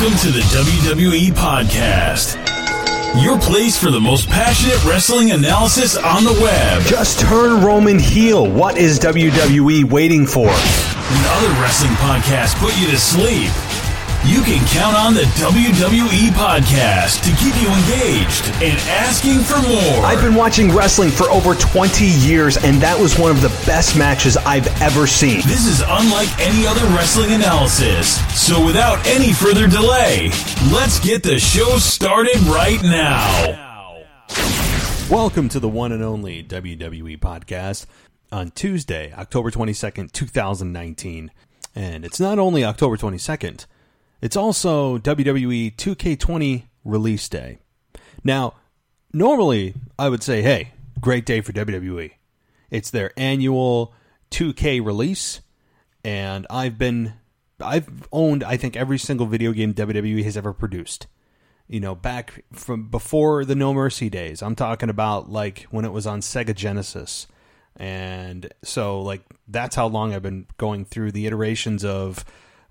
Welcome to the WWE Podcast, your place for the most passionate wrestling analysis on the web. Just turn Roman heel. What is WWE waiting for? When other wrestling podcasts put you to sleep, you can count on the WWE Podcast to keep you engaged and asking for more. I've been watching wrestling for over 20 years, and that was one of the best matches I've ever seen. This is unlike any other wrestling analysis. So without any further delay, let's get the show started right now. Welcome to the one and only WWE Podcast on Tuesday, October 22nd, 2019. And it's not only October 22nd, it's also WWE 2K20 release day. Now, normally I would say, hey, great day for WWE. It's their annual 2K release, and I've owned, I think, every single video game WWE has ever produced. You know, back from before the No Mercy days. I'm talking about like when it was on Sega Genesis. And so like that's how long I've been going through the iterations of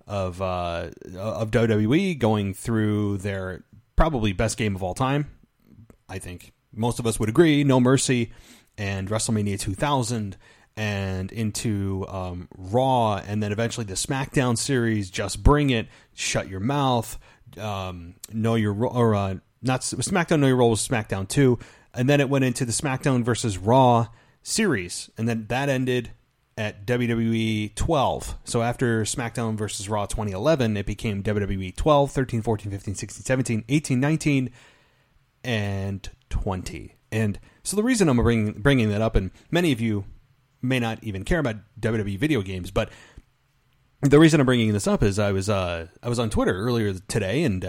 WWE, going through their probably best game of all time. I think most of us would agree, No Mercy and WrestleMania 2000, and into Raw, and then eventually the SmackDown series, Just Bring It, Shut Your Mouth, Know Your Role, or not SmackDown Know Your Role was SmackDown 2, and then it went into the SmackDown versus Raw series, and then that ended at WWE 12. So after SmackDown vs. Raw 2011, it became WWE 12, 13, 14, 15, 16, 17, 18, 19, and 20. And so the reason I'm bringing that up, and many of you may not even care about WWE video games, but the reason I'm bringing this up is I was on Twitter earlier today, and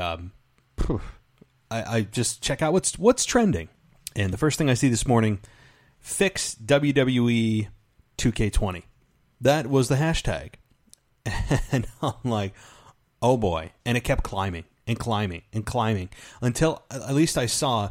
I just check out what's trending. And the first thing I see this morning, fix WWE 2K20. That was the hashtag. And I'm like, oh boy. And it kept climbing and climbing and climbing until at least I saw,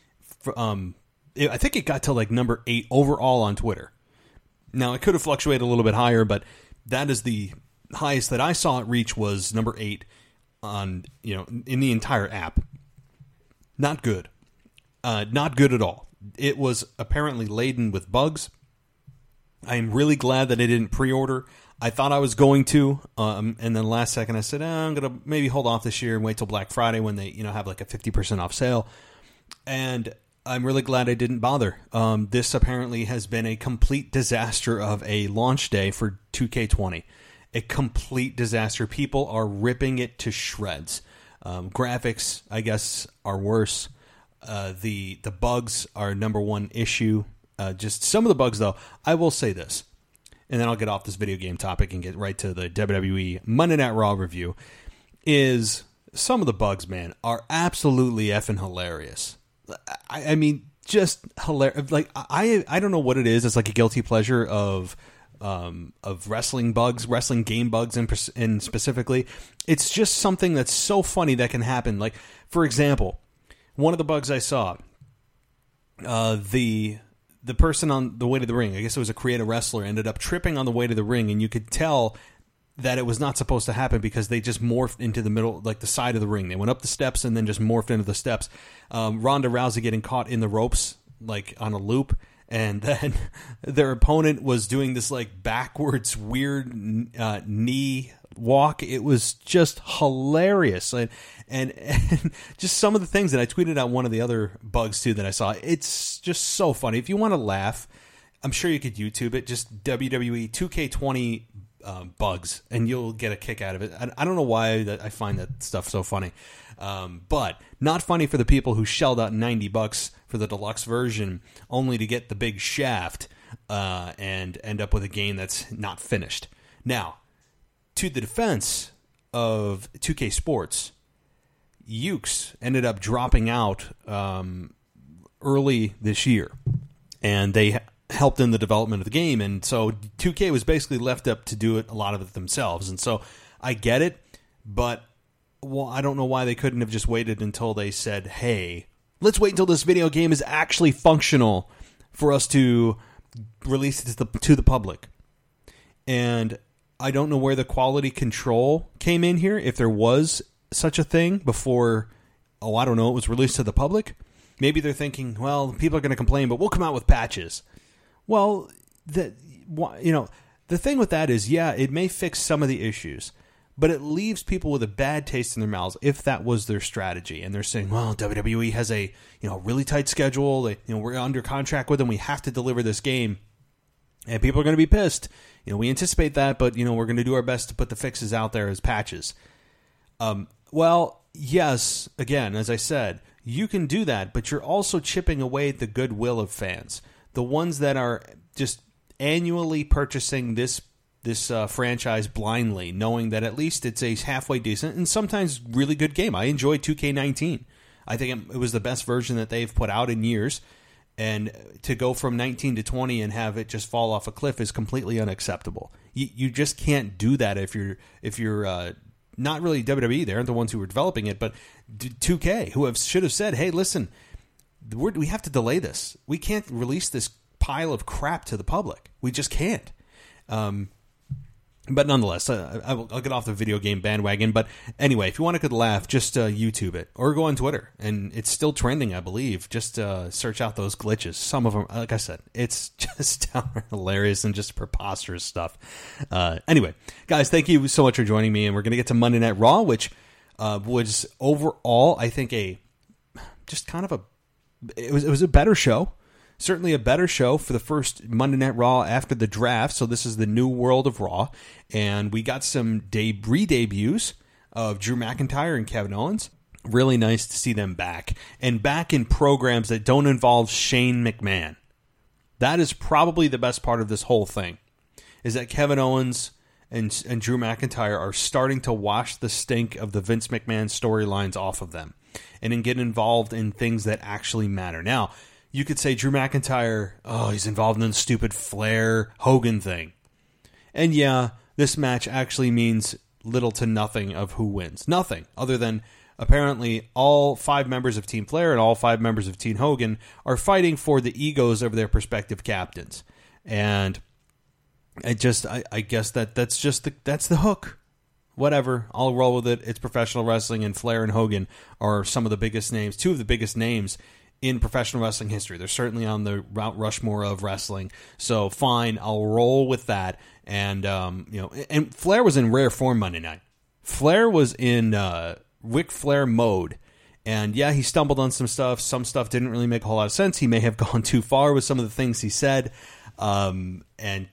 I think it got to like number 8 overall on Twitter. Now, it could have fluctuated a little bit higher, but that is the highest that I saw it reach, was number 8 on, in the entire app. Not good. Not good at all. It was apparently laden with bugs. I'm really glad that I didn't pre-order. I thought I was going to, and then last second I said, I'm going to maybe hold off this year and wait till Black Friday when they, have like a 50% off sale. And I'm really glad I didn't bother. This apparently has been a complete disaster of a launch day for 2K20. A complete disaster. People are ripping it to shreds. Graphics, I guess, are worse. The bugs are number one issue. Just some of the bugs, though, I will say this, and then I'll get off this video game topic and get right to the WWE Monday Night Raw review, is some of the bugs, man, are absolutely effing hilarious. I mean, just hilarious. Like, I don't know what it is. It's like a guilty pleasure of wrestling bugs, wrestling game bugs in specifically. It's just something that's so funny that can happen. Like, for example, one of the bugs I saw, the person on the way to the ring, I guess it was a creative wrestler, ended up tripping on the way to the ring, and you could tell that it was not supposed to happen because they just morphed into the middle, like the side of the ring. They went up the steps and then just morphed into the steps. Ronda Rousey getting caught in the ropes, like on a loop, and then their opponent was doing this like backwards weird knee walk. It was just hilarious, and just some of the things that I tweeted out. One of the other bugs too that I saw. It's just so funny. If you want to laugh, I'm sure you could YouTube it. Just WWE 2K20 bugs, and you'll get a kick out of it. I don't know why that I find that stuff so funny, but not funny for the people who shelled out $90 for the deluxe version only to get the big shaft and end up with a game that's not finished. Now, to the defense of 2K Sports, Yuke's ended up dropping out early this year, and they helped in the development of the game, and so 2K was basically left up to do a lot of it themselves. And so I get it, but I don't know why they couldn't have just waited until they said, hey, let's wait until this video game is actually functional for us to release it to the public. And I don't know where the quality control came in here, if there was such a thing before, I don't know, it was released to the public. Maybe they're thinking, well, people are going to complain, but we'll come out with patches. Well, the thing with that is, yeah, it may fix some of the issues, but it leaves people with a bad taste in their mouths if that was their strategy. And they're saying, well, WWE has a really tight schedule. We're under contract with them. We have to deliver this game. And people are going to be pissed. We anticipate that, but, we're going to do our best to put the fixes out there as patches. Well, yes, again, as I said, you can do that, but you're also chipping away at the goodwill of fans. The ones that are just annually purchasing this franchise blindly, knowing that at least it's a halfway decent and sometimes really good game. I enjoyed 2K19. I think it was the best version that they've put out in years. And to go from 19 to 20 and have it just fall off a cliff is completely unacceptable. You just can't do that if you're not really WWE. They aren't the ones who were developing it, but 2K, who should have said, hey, listen, we have to delay this. We can't release this pile of crap to the public. We just can't. But nonetheless, I'll get off the video game bandwagon. But anyway, if you want a good laugh, just YouTube it or go on Twitter. And it's still trending, I believe. Just search out those glitches. Some of them, like I said, it's just hilarious and just preposterous stuff. Anyway, guys, thank you so much for joining me. And we're going to get to Monday Night Raw, which was overall, I think, it was a better show. Certainly a better show for the first Monday Night Raw after the draft. So this is the new world of Raw. And we got some re-debuts of Drew McIntyre and Kevin Owens. Really nice to see them back. And back in programs that don't involve Shane McMahon. That is probably the best part of this whole thing. Is that Kevin Owens and Drew McIntyre are starting to wash the stink of the Vince McMahon storylines off of them. And then get involved in things that actually matter. Now, you could say Drew McIntyre, he's involved in the stupid Flair-Hogan thing. And yeah, this match actually means little to nothing of who wins. Nothing, other than apparently all 5 members of Team Flair and all 5 members of Team Hogan are fighting for the egos of their respective captains. And I guess that's the hook. Whatever, I'll roll with it. It's professional wrestling, and Flair and Hogan are some of the biggest names, 2 of the biggest names in professional wrestling history. They're certainly on the Mount Rushmore of wrestling. So fine, I'll roll with that. And and Flair was in rare form Monday night. Flair was in Ric Flair mode. And yeah, he stumbled on some stuff. Some stuff didn't really make a whole lot of sense. He may have gone too far with some of the things he said. And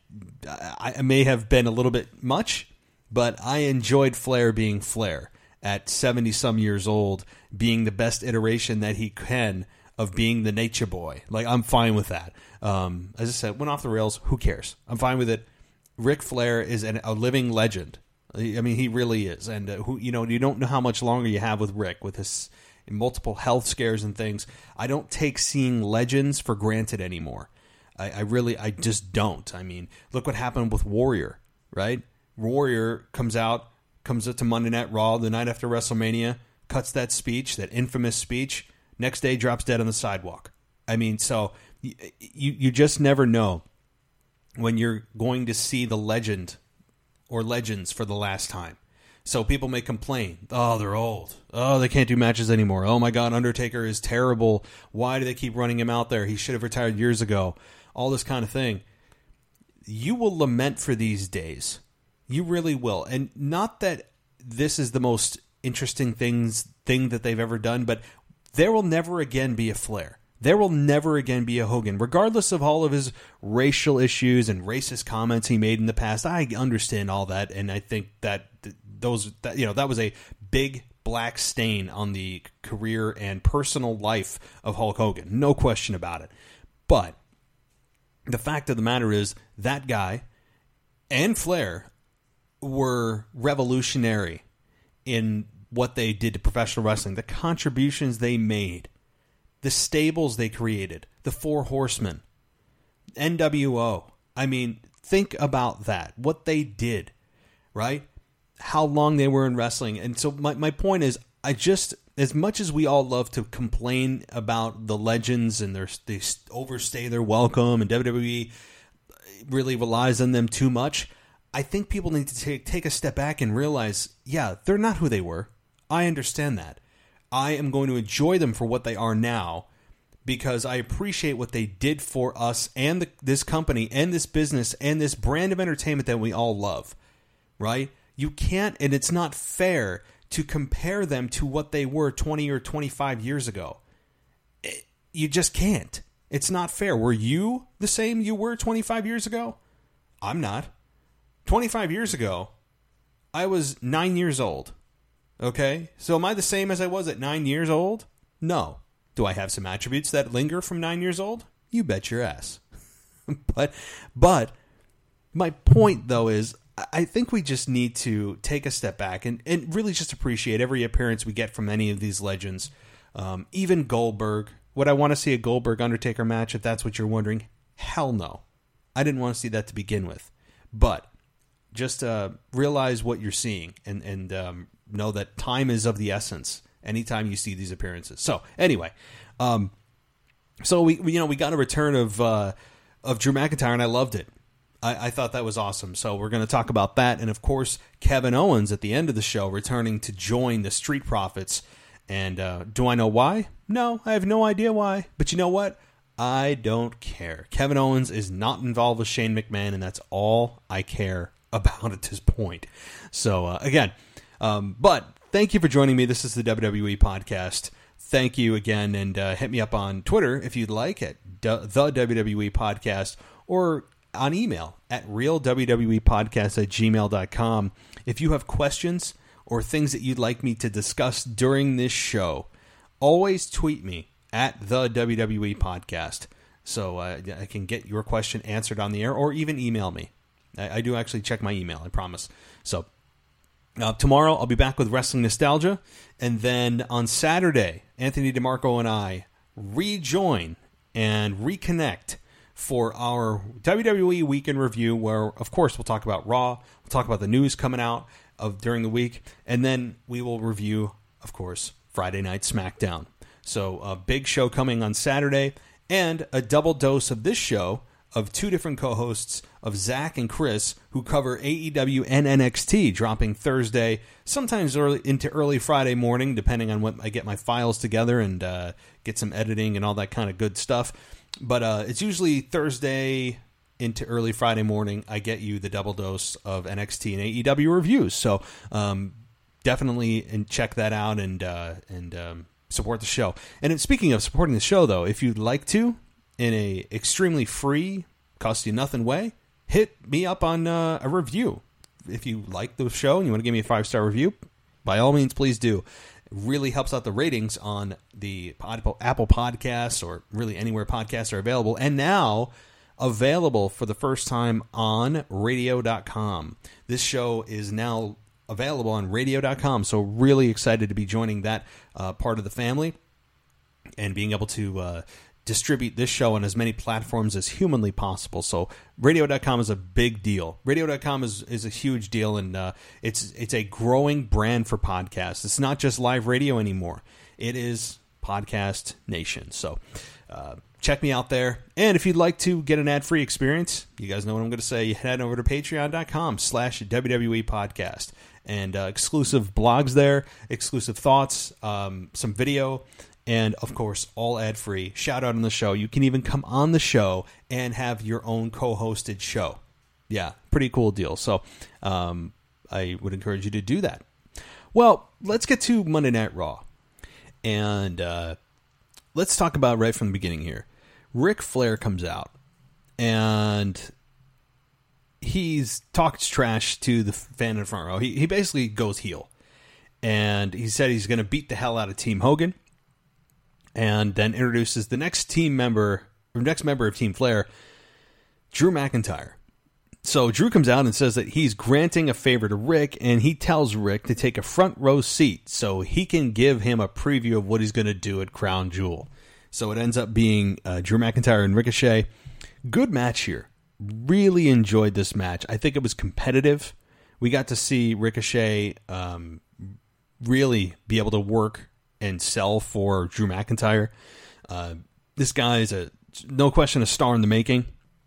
I may have been a little bit much, but I enjoyed Flair being Flair at 70-some years old, being the best iteration that he can of being the nature boy. Like, I'm fine with that. As I said, went off the rails. Who cares? I'm fine with it. Ric Flair is a living legend. I mean, he really is. And you don't know how much longer you have with Rick, with his multiple health scares and things. I don't take seeing legends for granted anymore. I just don't. I mean, look what happened with Warrior, right? Warrior comes up to Monday Night Raw the night after WrestleMania, cuts that speech, that infamous speech. Next day, drops dead on the sidewalk. I mean, so you just never know when you're going to see the legend or legends for the last time. So people may complain, oh, they're old. Oh, they can't do matches anymore. Oh, my God, Undertaker is terrible. Why do they keep running him out there? He should have retired years ago. All this kind of thing. You will lament for these days. You really will. And not that this is the most interesting thing that they've ever done, but there will never again be a Flair. There will never again be a Hogan, regardless of all of his racial issues and racist comments he made in the past. I understand all that, and I think that that was a big black stain on the career and personal life of Hulk Hogan. No question about it. But the fact of the matter is that guy and Flair were revolutionary in what they did to professional wrestling, the contributions they made, the stables they created, the Four Horsemen, NWO. I mean, think about that, what they did, right? How long they were in wrestling. And so my point is, as much as we all love to complain about the legends and they overstay their welcome and WWE really relies on them too much, I think people need to take a step back and realize, yeah, they're not who they were. I understand that. I am going to enjoy them for what they are now because I appreciate what they did for us and this company and this business and this brand of entertainment that we all love, right? You can't, and it's not fair to compare them to what they were 20 or 25 years ago. You just can't. It's not fair. Were you the same you were 25 years ago? I'm not. 25 years ago, I was 9 years old. Okay? So am I the same as I was at 9 years old? No. Do I have some attributes that linger from 9 years old? You bet your ass. But my point, though, is I think we just need to take a step back and really just appreciate every appearance we get from any of these legends. Even Goldberg. Would I want to see a Goldberg-Undertaker match, if that's what you're wondering? Hell no. I didn't want to see that to begin with. But just realize what you're seeing and know that time is of the essence anytime you see these appearances. So, anyway. So we got a return of Drew McIntyre, and I loved it. I thought that was awesome. So we're going to talk about that. And, of course, Kevin Owens at the end of the show returning to join the Street Profits. And do I know why? No, I have no idea why. But you know what? I don't care. Kevin Owens is not involved with Shane McMahon, and that's all I care about at this point. So, again, but thank you for joining me. This is the WWE Podcast. Thank you again, and hit me up on Twitter if you'd like at the WWE Podcast, or on email at realwwepodcast@gmail.com. If you have questions or things that you'd like me to discuss during this show, always tweet me at the WWE Podcast so I can get your question answered on the air, or even email me. I do actually check my email, I promise. So tomorrow I'll be back with Wrestling Nostalgia, and then on Saturday, Anthony DeMarco and I rejoin and reconnect for our WWE Weekend Review, where, of course, we'll talk about Raw, we'll talk about the news coming out during the week, and then we will review, of course, Friday Night SmackDown. So a big show coming on Saturday, and a double dose of this show of two different co-hosts of Zach and Chris, who cover AEW and NXT, dropping Thursday, sometimes into early Friday morning, depending on when I get my files together and get some editing and all that kind of good stuff. But it's usually Thursday into early Friday morning. I get you the double dose of NXT and AEW reviews. So definitely check that out and support the show. And speaking of supporting the show, though, if you'd like to, in a extremely free, cost you nothing way, hit me up on a review. If you like the show and you want to give me a 5-star review, by all means, please do. It really helps out the ratings on the Apple Podcasts, or really anywhere podcasts are available. And now available for the first time on radio.com. This show is now available on radio.com. So really excited to be joining that part of the family and being able to distribute this show on as many platforms as humanly possible. So radio.com is a big deal. Radio.com is a huge deal, and it's a growing brand for podcasts. It's not just live radio anymore. It is Podcast Nation. So check me out there. And if you'd like to get an ad-free experience, you guys know what I'm going to say, head over to patreon.com/WWE Podcast. And exclusive blogs there, exclusive thoughts, some video, and, of course, all ad-free. Shout out on the show. You can even come on the show and have your own co-hosted show. Yeah, pretty cool deal. So I would encourage you to do that. Well, let's get to Monday Night Raw. And let's talk about right from the beginning here. Ric Flair comes out, and he's talks trash to the fan in the front row. He basically goes heel. And he said he's going to beat the hell out of Team Hogan. And then introduces the next member of Team Flair, Drew McIntyre. So Drew comes out and says that he's granting a favor to Rick, and he tells Rick to take a front row seat so he can give him a preview of what he's going to do at Crown Jewel. So it ends up being Drew McIntyre and Ricochet. Good match here. Really enjoyed this match. I think it was competitive. We got to see Ricochet really be able to work and sell for Drew McIntyre. This guy is no question a star in the making.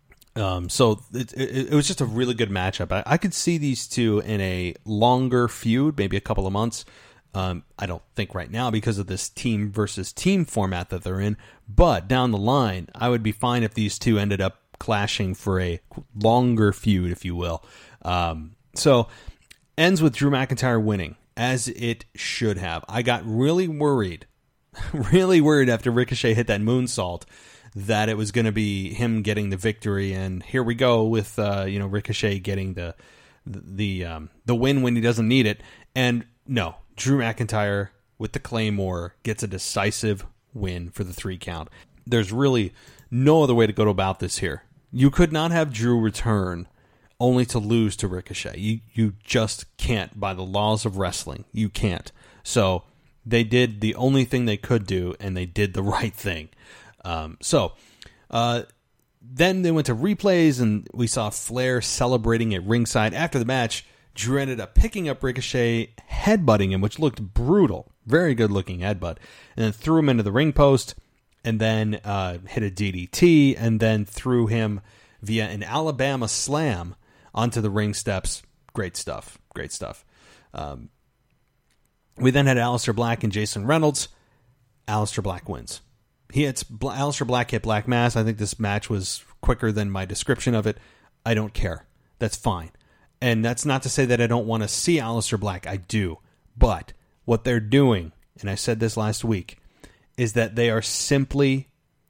So it was just a really good matchup. I could see these two in a longer feud, maybe a couple of months. I don't think right now because of this team versus team format that they're in, but down the line, I would be fine if these two ended up clashing for a longer feud, if you will. So, ends with Drew McIntyre winning, as it should have. I got really worried after Ricochet hit that moonsault that it was going to be him getting the victory, and here we go with Ricochet getting the win when he doesn't need it. And no, Drew McIntyre with the Claymore gets a decisive win for the 3 count. There's really no other way to go about this here. You could not have Drew return only to lose to Ricochet. You just can't, by the laws of wrestling. You can't. So they did the only thing they could do, and they did the right thing. Then they went to replays, and we saw Flair celebrating at ringside. After the match, Drew ended up picking up Ricochet, headbutting him, which looked brutal. Very good-looking headbutt. And then threw him into the ring post, and then hit a DDT, and then threw him via an Alabama slam onto the ring steps. Great stuff. Great stuff. We then had Aleister Black and Jason Reynolds. Aleister Black wins. Aleister Black hit Black Mass. I think this match was quicker than my description of it. I don't care. That's fine. And that's not to say that I don't want to see Aleister Black. I do. But what they're doing, and I said this last week, is that they are simply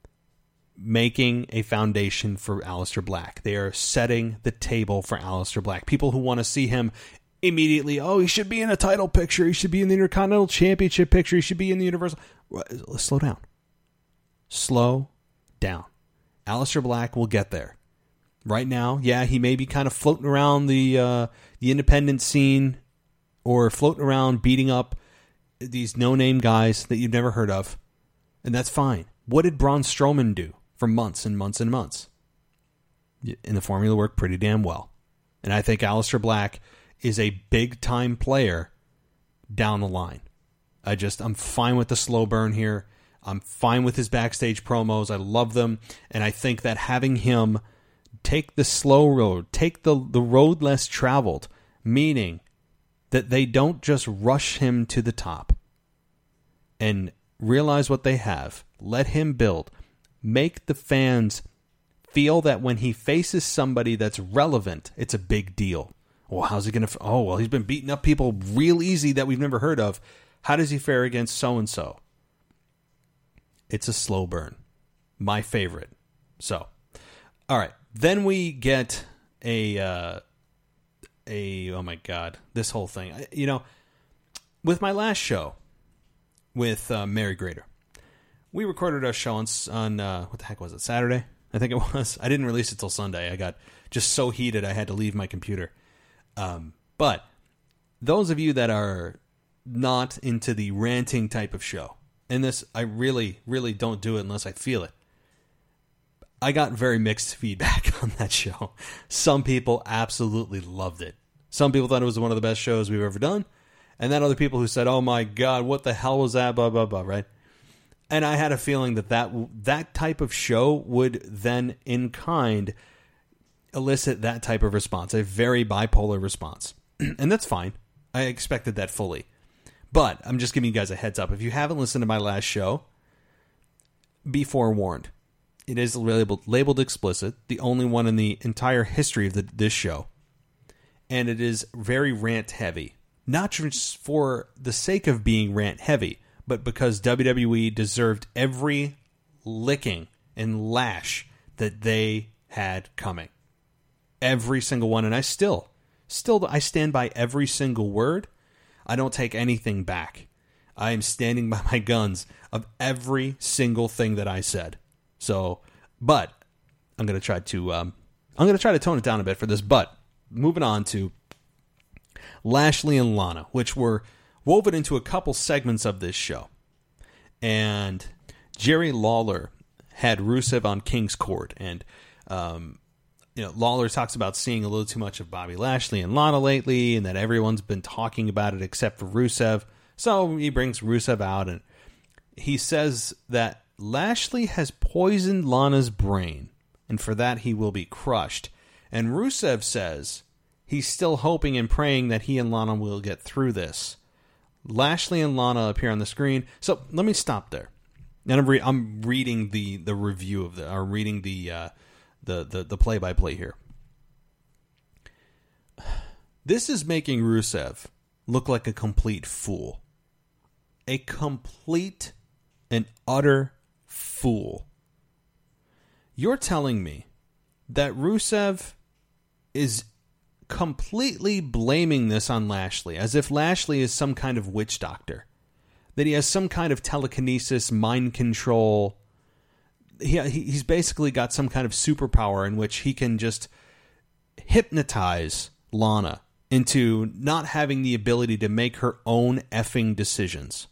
making a foundation for Aleister Black. They are setting the table for Aleister Black. People who want to see him immediately, he should be in a title picture. He should be in the Intercontinental Championship picture. He should be in the Universal. Let's slow down. Slow down. Aleister Black will get there. Right now, yeah, he may be kind of floating around the independent scene or floating around beating up these no-name guys that you've never heard of, and that's fine. What did Braun Strowman do for months and months and months? And the formula worked pretty damn well. And I think Aleister Black is a big-time player down the line. I'm fine with the slow burn here. I'm fine with his backstage promos. I love them. And I think that having him take the slow road, take the road less traveled, meaning that they don't just rush him to the top and realize what they have. Let him build. Make the fans feel that when he faces somebody that's relevant, it's a big deal. Well, how's he going to... he's been beating up people real easy that we've never heard of. How does he fare against so-and-so? It's a slow burn. My favorite. So, all right. Then we get oh my God, this whole thing. With my last show with Mary Grader, we recorded our show on what the heck was it, Saturday? I think it was. I didn't release it till Sunday. I got just so heated I had to leave my computer. But those of you that are not into the ranting type of show, and this, I really, really don't do it unless I feel it. I got very mixed feedback on that show. Some people absolutely loved it. Some people thought it was one of the best shows we've ever done. And then other people who said, oh my God, what the hell was that, blah, blah, blah, right? And I had a feeling that type of show would then, in kind, elicit that type of response, a very bipolar response. And that's fine. I expected that fully. But I'm just giving you guys a heads up. If you haven't listened to my last show, be forewarned. It is labeled explicit, the only one in the entire history of this show. And it is very rant-heavy. Not just for the sake of being rant-heavy, but because WWE deserved every licking and lash that they had coming. Every single one. And I still I stand by every single word. I don't take anything back. I am standing by my guns of every single thing that I said. So, but I'm going to try to tone it down a bit for this. But moving on to Lashley and Lana, which were woven into a couple segments of this show. And Jerry Lawler had Rusev on King's Court, and Lawler talks about seeing a little too much of Bobby Lashley and Lana lately, and that everyone's been talking about it except for Rusev. So he brings Rusev out, and he says that Lashley has poisoned Lana's brain, and for that he will be crushed. And Rusev says he's still hoping and praying that he and Lana will get through this. Lashley and Lana appear on the screen. So let me stop there. And I'm reading the review of or reading the play-by-play here. This is making Rusev look like a complete fool. A complete and utter fool. You're telling me that Rusev is completely blaming this on Lashley, as if Lashley is some kind of witch doctor, that he has some kind of telekinesis, mind control. He's basically got some kind of superpower in which he can just hypnotize Lana into not having the ability to make her own effing decisions.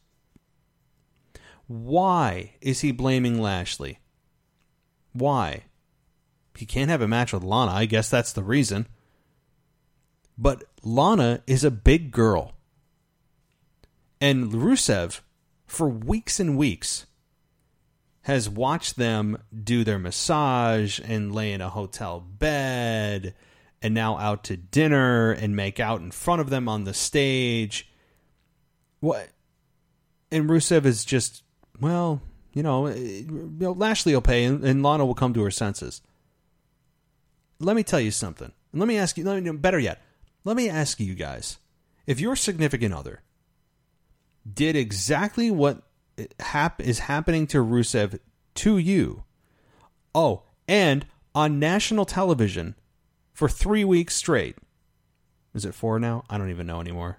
Why is he blaming Lashley? Why? He can't have a match with Lana. I guess that's the reason. But Lana is a big girl. And Rusev, for weeks and weeks, has watched them do their massage and lay in a hotel bed and now out to dinner and make out in front of them on the stage. What? And Rusev is just, well, Lashley will pay and Lana will come to her senses. Let me tell you something. And let me ask you, better yet, let me ask you guys, if your significant other did exactly what is happening to Rusev to you, and on national television for 3 weeks straight, is it 4 now? I don't even know anymore.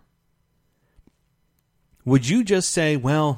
Would you just say, well,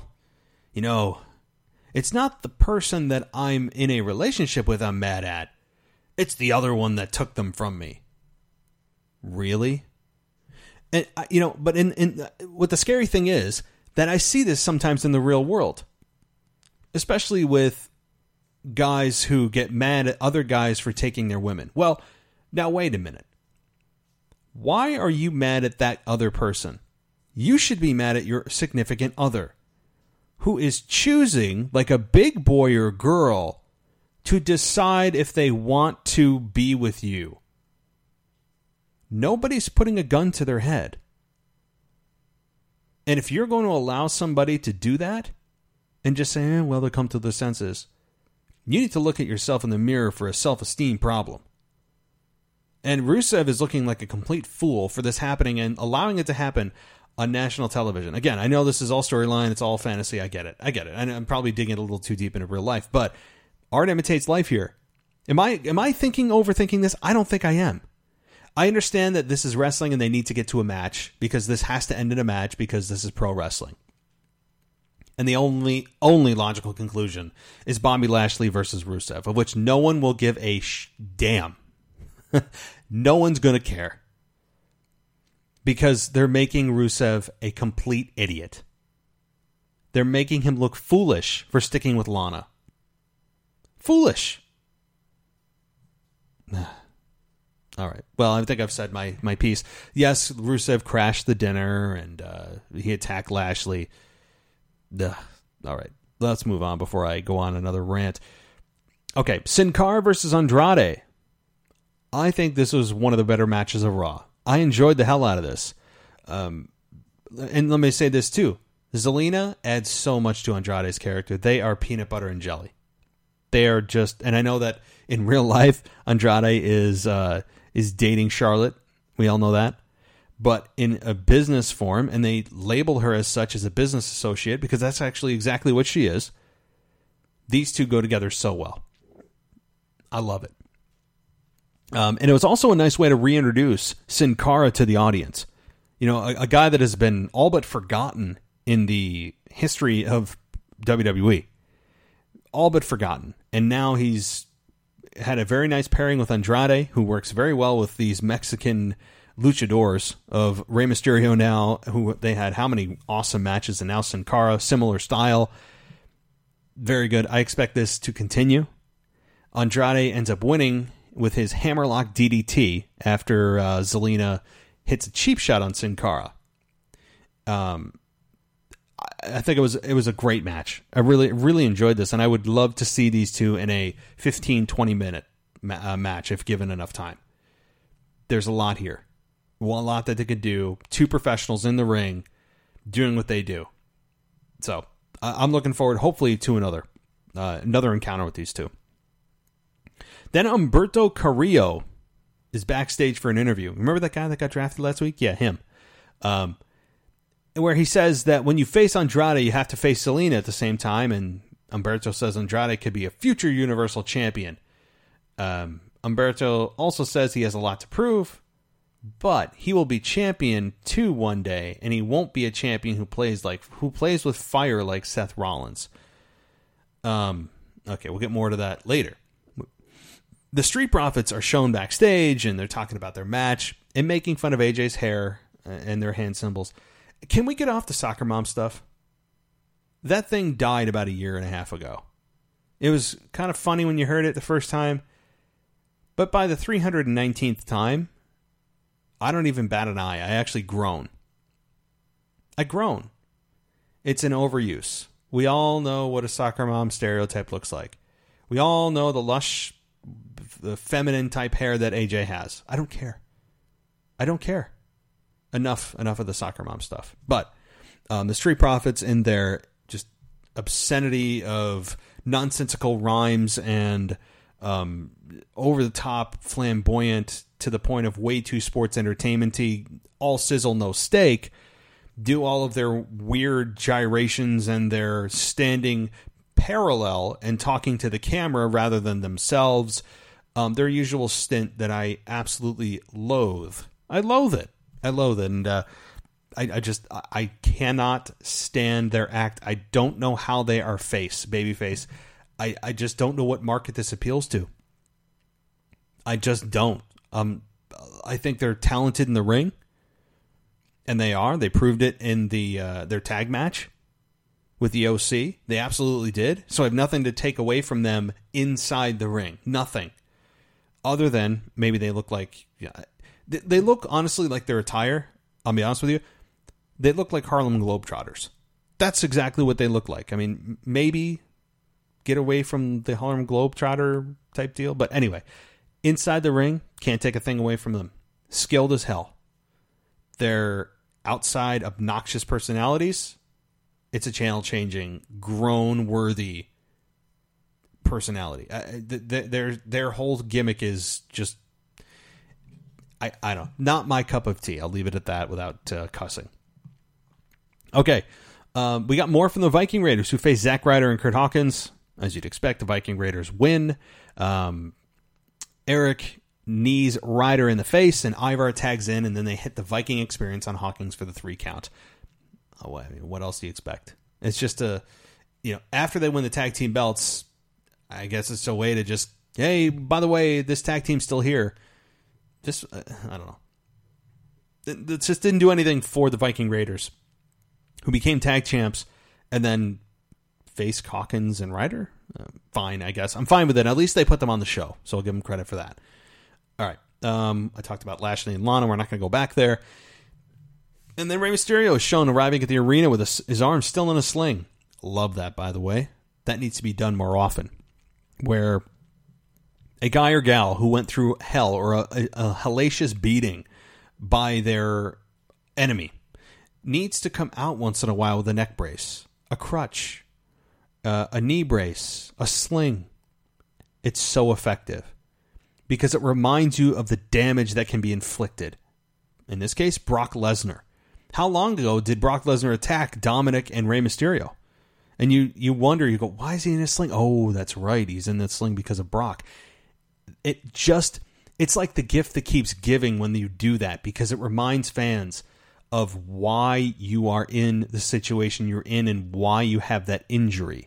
it's not the person that I'm in a relationship with I'm mad at. It's the other one that took them from me. Really? And but in what the scary thing is that I see this sometimes in the real world, especially with guys who get mad at other guys for taking their women. Well, now wait a minute. Why are you mad at that other person? You should be mad at your significant other, who is choosing, like a big boy or girl, to decide if they want to be with you. Nobody's putting a gun to their head. And if you're going to allow somebody to do that and just say, well, they'll come to their senses, you need to look at yourself in the mirror for a self-esteem problem. And Rusev is looking like a complete fool for this happening and allowing it to happen on national television. Again, I know this is all storyline, it's all fantasy, I get it. I'm probably digging a little too deep into real life, but art imitates life here. Am I overthinking this? I don't think I am. I understand that this is wrestling and they need to get to a match because this has to end in a match because this is pro wrestling. And the only logical conclusion is Bobby Lashley versus Rusev, of which no one will give a damn. No one's going to care. Because they're making Rusev a complete idiot. They're making him look foolish for sticking with Lana. Foolish. All right. Well, I think I've said my piece. Yes, Rusev crashed the dinner and he attacked Lashley. All right. Let's move on before I go on another rant. Okay. Sin Cara versus Andrade. I think this was one of the better matches of Raw. I enjoyed the hell out of this. And let me say this too. Zelina adds so much to Andrade's character. They are peanut butter and jelly. They are just, and I know that in real life, Andrade is dating Charlotte. We all know that. But in a business form, and they label her as such as a business associate, because that's actually exactly what she is, these two go together so well. I love it. And it was also a nice way to reintroduce Sin Cara to the audience. A guy that has been all but forgotten in the history of WWE. All but forgotten. And now he's had a very nice pairing with Andrade, who works very well with these Mexican luchadors of Rey Mysterio now, who they had how many awesome matches, and now Sin Cara, similar style. Very good. I expect this to continue. Andrade ends up winning with his hammerlock DDT after Zelina hits a cheap shot on Sin Cara. I think it was a great match. I really enjoyed this, and I would love to see these two in a 15-20 minute match if given enough time. There's a lot here. A lot that they could do. Two professionals in the ring. doing what they do. So I'm looking forward, hopefully, to another encounter with these two. Then Humberto Carrillo is backstage for an interview. Remember that guy that got drafted last week? Yeah, him. Where he says that when you face Andrade, you have to face Selena at the same time, and Humberto says Andrade could be a future Universal Champion. Humberto also says he has a lot to prove, but he will be champion too one day, and he won't be a champion who plays with fire like Seth Rollins. Okay, we'll get more to that later. The Street Profits are shown backstage, and they're talking about their match and making fun of AJ's hair and their hand symbols. Can we get off the soccer mom stuff? That thing died about 1.5 years ago. It was kind of funny when you heard it the first time, but by the 319th time, I don't even bat an eye. I actually groan. I groan. It's an overuse. We all know what a soccer mom stereotype looks like. We all know the lush, the feminine type hair that AJ has. I don't care. Enough of the soccer mom stuff. But the Street Profits in their just obscenity of nonsensical rhymes and over-the-top, flamboyant, to the point of way too sports entertainment-y, all sizzle, no steak, do all of their weird gyrations and their standing parallel and talking to the camera rather than themselves. Their usual stint that I absolutely loathe. I loathe it. And I cannot stand their act. I don't know how they are babyface. I just don't know what market this appeals to. I just don't. I think they're talented in the ring, and they are. They proved it in their tag match with the OC. They absolutely did. So I have nothing to take away from them inside the ring. Nothing. Other than maybe they look like... They look, honestly, like their attire. I'll be honest with you. They look like Harlem Globetrotters. That's exactly what they look like. I mean, maybe get away from the Harlem Globetrotter type deal. But anyway, inside the ring, can't take a thing away from them. Skilled as hell. Their outside obnoxious personalities, it's a channel-changing, groan-worthy personality. Their whole gimmick is just... I don't know. Not my cup of tea. I'll leave it at that without cussing. Okay. We got more from the Viking Raiders, who face Zack Ryder and Kurt Hawkins. As you'd expect, the Viking Raiders win. Eric knees Ryder in the face, and Ivar tags in, and then they hit the Viking Experience on Hawkins for the 3 count. Oh, I mean, what else do you expect? It's just after they win the tag team belts, I guess it's a way to just, hey, by the way, this tag team's still here. Just, I don't know. It just didn't do anything for the Viking Raiders, who became tag champs and then faced Hawkins and Ryder. Fine, I guess. I'm fine with it. At least they put them on the show, so I'll give them credit for that. All right. I talked about Lashley and Lana. We're not going to go back there. And then Rey Mysterio is shown arriving at the arena with his arm still in a sling. Love that, by the way. That needs to be done more often. Where a guy or gal who went through hell or a hellacious beating by their enemy needs to come out once in a while with a neck brace, a crutch, a knee brace, a sling. It's so effective because it reminds you of the damage that can be inflicted. In this case, Brock Lesnar. How long ago did Brock Lesnar attack Dominic and Rey Mysterio? And you wonder, you go, why is he in a sling? Oh, that's right. He's in that sling because of Brock. It's like the gift that keeps giving when you do that, because it reminds fans of why you are in the situation you're in and why you have that injury.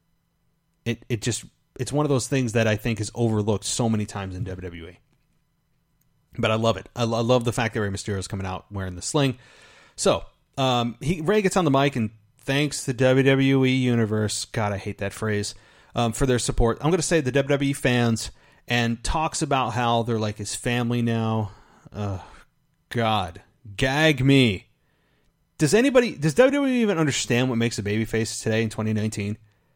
It's one of those things that I think is overlooked so many times in WWE. But I love it. I love the fact that Rey Mysterio is coming out wearing the sling. So, Rey gets on the mic and thanks the WWE Universe, God, I hate that phrase, for their support. I'm going to say the WWE fans, and talks about how they're like his family now. God, gag me. Does WWE even understand what makes a babyface today in 2019?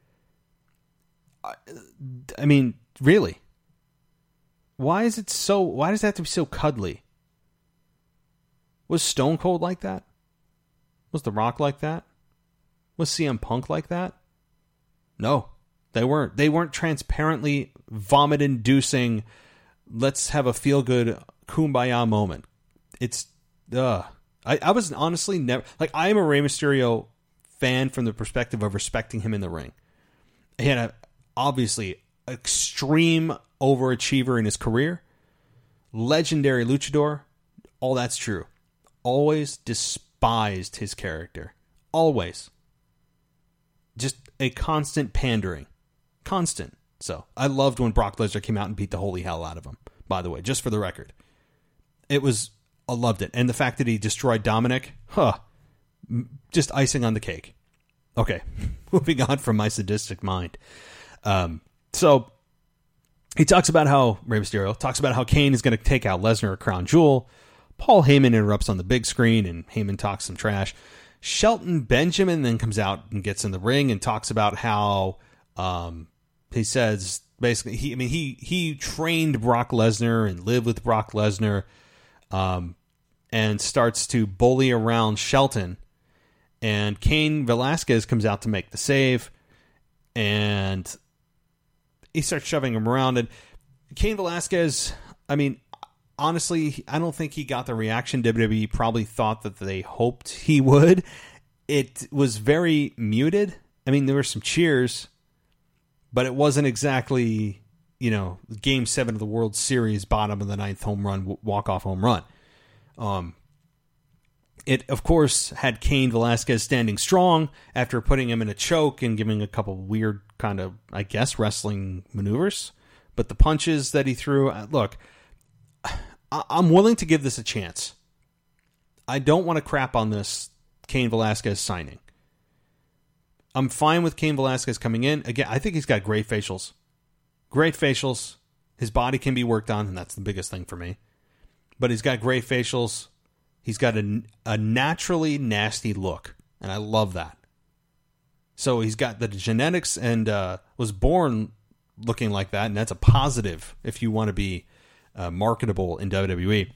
I mean, really? Why does it have to be so cuddly? Was Stone Cold like that? Was The Rock like that? Was CM Punk like that? No, they weren't. They weren't transparently vomit-inducing, let's have a feel-good kumbaya moment. It's, I was honestly never, like, I am a Rey Mysterio fan from the perspective of respecting him in the ring. He had a, obviously, extreme overachiever in his career. Legendary luchador. All that's true. Always despised his character. Always. Just a constant pandering. Constant. So, I loved when Brock Lesnar came out and beat the holy hell out of him, by the way, just for the record. I loved it. And the fact that he destroyed Dominic, just icing on the cake. Okay, moving on from my sadistic mind. So, he talks about how, Rey Mysterio talks about how Kane is going to take out Lesnar at Crown Jewel. Paul Heyman interrupts on the big screen, and Heyman talks some trash. Shelton Benjamin then comes out and gets in the ring and talks about how, he says, basically, he trained Brock Lesnar and lived with Brock Lesnar, and starts to bully around Shelton. And Cain Velasquez comes out to make the save, and he starts shoving him around. And Cain Velasquez, I mean, honestly, I don't think he got the reaction WWE probably thought that they hoped he would. It was very muted. I mean, there were some cheers, but it wasn't exactly, Game 7 of the World Series, bottom of the ninth home run, walk-off home run. It, of course, had Cain Velasquez standing strong after putting him in a choke and giving a couple weird kind of, I guess, wrestling maneuvers. But the punches that he threw, look, I'm willing to give this a chance. I don't want to crap on this Cain Velasquez signing. I'm fine with Cain Velasquez coming in. Again, I think he's got great facials. Great facials. His body can be worked on, and that's the biggest thing for me. But he's got great facials. He's got a naturally nasty look, and I love that. So he's got the genetics and was born looking like that, and that's a positive if you want to be marketable in WWE.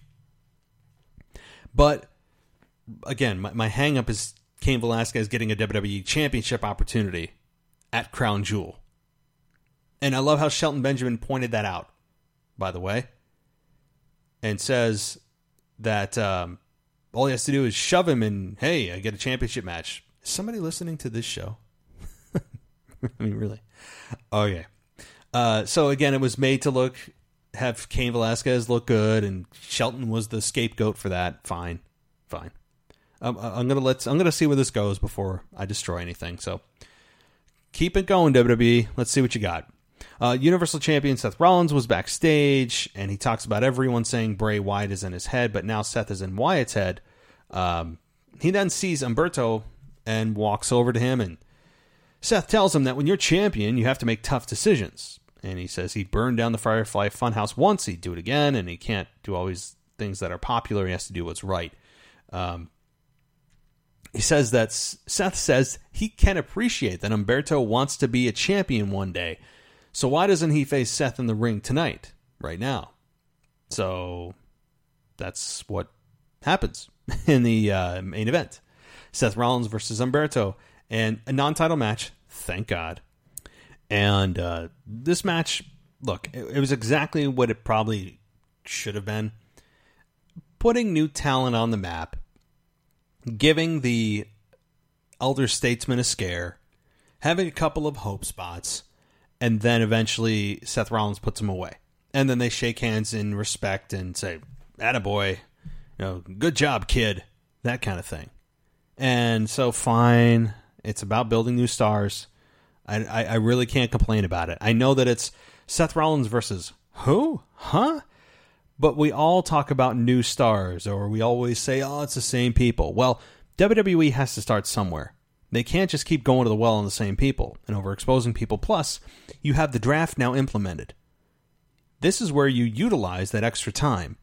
But, again, my hang-up is Cain Velasquez getting a WWE Championship opportunity at Crown Jewel. And I love how Shelton Benjamin pointed that out, by the way, and says that all he has to do is shove him and, hey, I get a championship match. Is somebody listening to this show? I mean, really? Okay. So, again, it was made to have Cain Velasquez look good, and Shelton was the scapegoat for that. Fine. I'm gonna see where this goes before I destroy anything. So keep it going, WWE. Let's see what you got. Universal Champion Seth Rollins was backstage, and he talks about everyone saying Bray Wyatt is in his head, but now Seth is in Wyatt's head. He then sees Humberto and walks over to him, and Seth tells him that when you're champion, you have to make tough decisions. And he says he burned down the Firefly Funhouse once, he'd do it again, and he can't do always things that are popular. He has to do what's right. He says that Seth says he can appreciate that Humberto wants to be a champion one day. So why doesn't he face Seth in the ring tonight, right now? So that's what happens in the main event. Seth Rollins versus Humberto, and a non-title match, thank God. And this match, look, it was exactly what it probably should have been. Putting new talent on the map, giving the elder statesman a scare, having a couple of hope spots, and then eventually Seth Rollins puts him away. And then they shake hands in respect and say, attaboy, good job, kid, that kind of thing. And so, fine, it's about building new stars. I really can't complain about it. I know that it's Seth Rollins versus who? Huh? But we all talk about new stars, or we always say, oh, it's the same people. Well, WWE has to start somewhere. They can't just keep going to the well on the same people and overexposing people. Plus, you have the draft now implemented. This is where you utilize that extra time.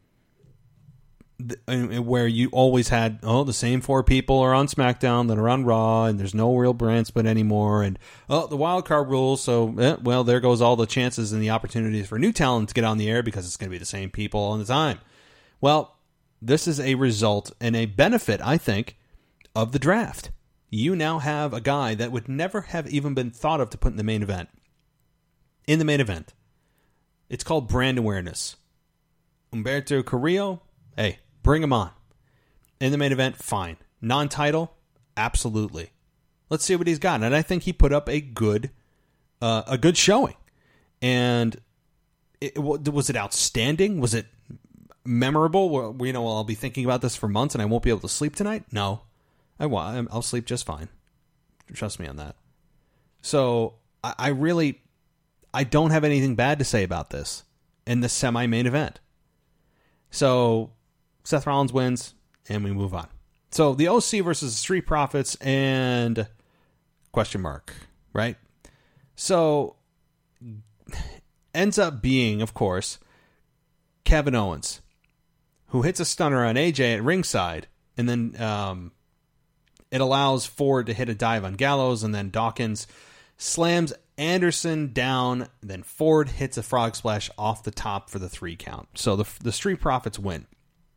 Where you always had, the same four people are on SmackDown that are on Raw, and there's no real brand split anymore, and, the wild card rules, so, there goes all the chances and the opportunities for new talent to get on the air because it's going to be the same people all the time. Well, this is a result and a benefit, I think, of the draft. You now have a guy that would never have even been thought of to put in the main event. In the main event. It's called brand awareness. Humberto Carrillo, hey, bring him on. In the main event, fine. Non-title, absolutely. Let's see what he's got. And I think he put up a good showing. And was it outstanding? Was it memorable? I'll be thinking about this for months and I won't be able to sleep tonight? No. I'll sleep just fine. Trust me on that. So I don't have anything bad to say about this in the semi-main event. So Seth Rollins wins and we move on. So the OC versus the Street Profits and question mark, right? So ends up being, of course, Kevin Owens, who hits a stunner on AJ at ringside, and then it allows Ford to hit a dive on Gallows, and then Dawkins slams Anderson down, then Ford hits a frog splash off the top for the 3 count. So the Street Profits win.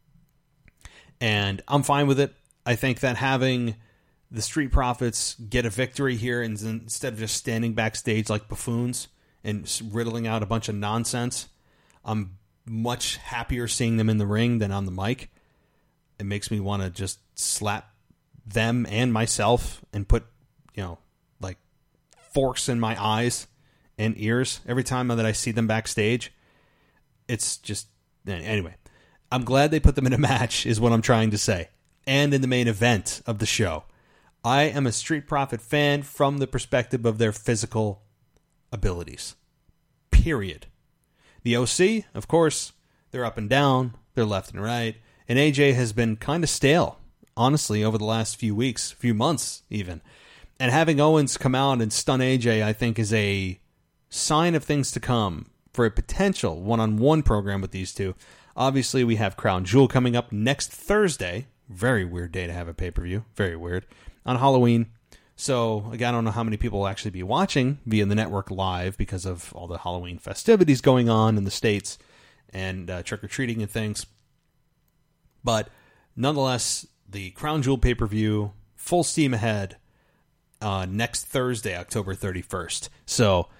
And I'm fine with it. I think that having the Street Profits get a victory here instead of just standing backstage like buffoons and riddling out a bunch of nonsense, I'm much happier seeing them in the ring than on the mic. It makes me want to just slap them and myself and put, like forks in my eyes and ears every time that I see them backstage. It's just, anyway, I'm glad they put them in a match is what I'm trying to say. And in the main event of the show. I am a Street Profit fan from the perspective of their physical abilities. Period. The OC, of course, they're up and down, they're left and right, and AJ has been kind of stale, honestly, over the last few weeks, few months even. And having Owens come out and stun AJ, I think, is a sign of things to come for a potential one-on-one program with these two. Obviously, we have Crown Jewel coming up next Thursday. Very weird day to have a pay-per-view. Very weird. On Halloween. So, again, I don't know how many people will actually be watching via the network live because of all the Halloween festivities going on in the States and trick-or-treating and things. But, nonetheless, the Crown Jewel pay-per-view, full steam ahead next Thursday, October 31st. So,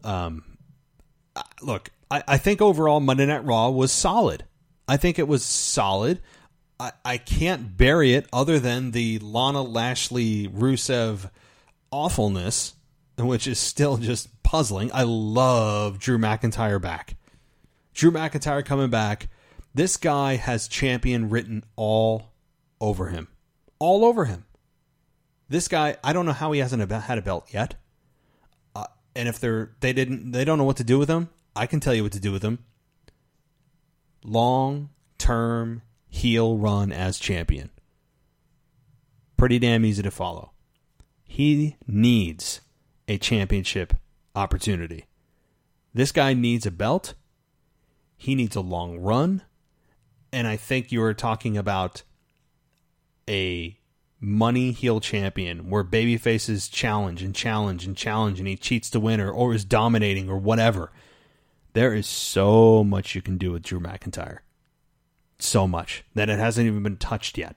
look, I think overall Monday Night Raw was solid. I think it was solid. I can't bury it other than the Lana Lashley Rusev awfulness, which is still just puzzling. I love Drew McIntyre back. Drew McIntyre coming back. This guy has champion written all over him. All over him. This guy, I don't know how he hasn't had a belt yet. And if they don't know what to do with him, I can tell you what to do with him. Long-term heel run as champion. Pretty damn easy to follow. He needs a championship opportunity. This guy needs a belt. He needs a long run. And I think you were talking about a money heel champion where babyfaces challenge and he cheats to win or is dominating or whatever. There is so much you can do with Drew McIntyre. So much that it hasn't even been touched yet.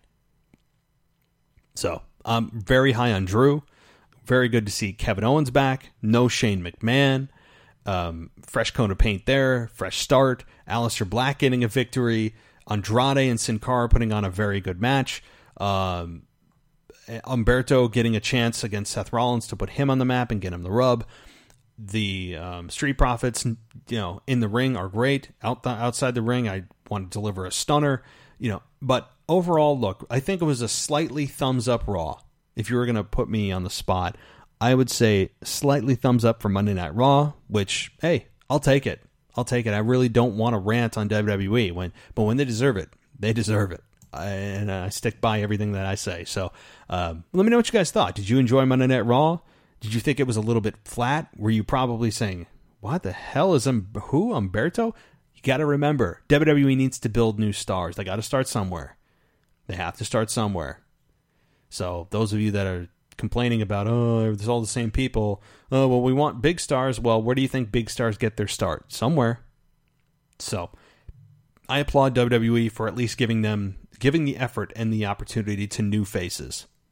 So I'm very high on Drew. Very good to see Kevin Owens back. No Shane McMahon. Fresh coat of paint there. Fresh start. Aleister Black getting a victory. Andrade and Sin Cara putting on a very good match. Humberto getting a chance against Seth Rollins to put him on the map and get him the rub. The Street Profits, in the ring are great. Outside the ring, I want to deliver a stunner, But overall, look, I think it was a slightly thumbs up Raw. If you were going to put me on the spot, I would say slightly thumbs up for Monday Night Raw, which, hey, I'll take it. I really don't want to rant on WWE, but when they deserve it, they deserve it. And I stick by everything that I say. So let me know what you guys thought. Did you enjoy Monday Night Raw? Did you think it was a little bit flat? Were you probably saying, what the hell is Humberto? You got to remember, WWE needs to build new stars. They got to start somewhere. They have to start somewhere. So those of you that are complaining about, there's all the same people. Oh, well, we want big stars. Well, where do you think big stars get their start? Somewhere. So I applaud WWE for at least giving the effort and the opportunity to new faces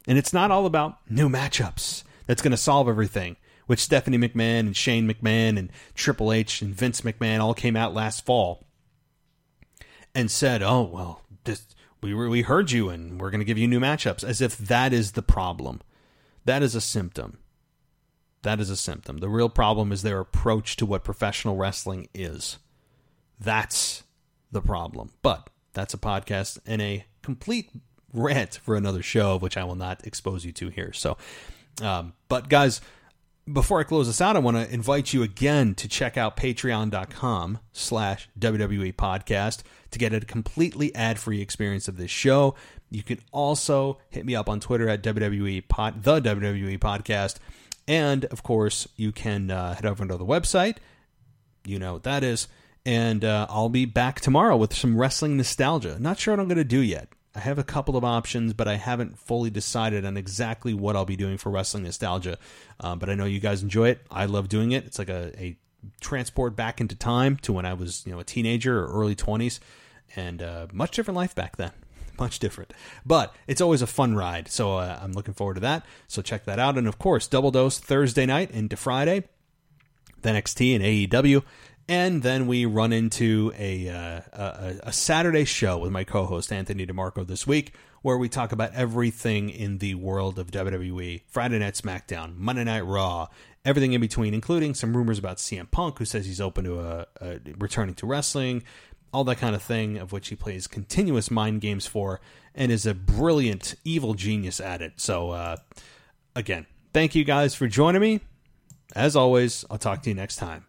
And it's not all about new matchups that's going to solve everything, which Stephanie McMahon and Shane McMahon and Triple H and Vince McMahon all came out last fall and said, oh, well, we heard you and we're going to give you new matchups, as if that is the problem. That is a symptom. That is a symptom. The real problem is their approach to what professional wrestling is. That's the problem. But that's a podcast and a complete rant for another show, which I will not expose you to here. So, but guys, before I close this out, I want to invite you again to check out patreon.com/WWE podcast to get a completely ad-free experience of this show. You can also hit me up on Twitter at the WWE Podcast. And, of course, you can head over to the website. You know what that is. And I'll be back tomorrow with some wrestling nostalgia. Not sure what I'm going to do yet. I have a couple of options, but I haven't fully decided on exactly what I'll be doing for wrestling nostalgia. But I know you guys enjoy it. I love doing it. It's like a transport back into time to when I was, a teenager or early 20s, and much different life back then. Much different. But it's always a fun ride, so I'm looking forward to that. So check that out. And, of course, Double Dose Thursday night into Friday, the NXT and AEW. And then we run into a Saturday show with my co-host, Anthony DeMarco, this week, where we talk about everything in the world of WWE. Friday Night SmackDown, Monday Night Raw, everything in between, including some rumors about CM Punk, who says he's open to returning to wrestling, all that kind of thing, of which he plays continuous mind games for, and is a brilliant, evil genius at it. So, again, thank you guys for joining me. As always, I'll talk to you next time.